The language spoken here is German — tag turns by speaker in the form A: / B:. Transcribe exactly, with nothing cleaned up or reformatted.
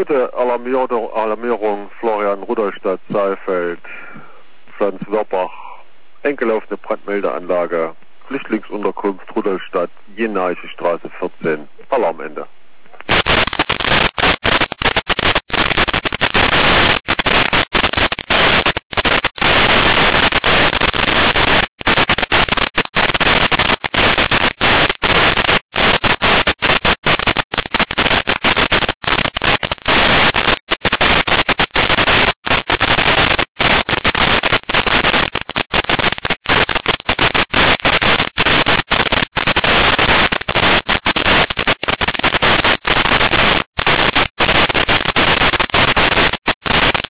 A: Vierte Alarmierung, Alarmierung Florian Rudolstadt, Saalfeld, Pflanz-Werbach, eingelaufene Brandmeldeanlage, Flüchtlingsunterkunft Rudolstadt, Jeneiche Straße vierzehn, Alarmende.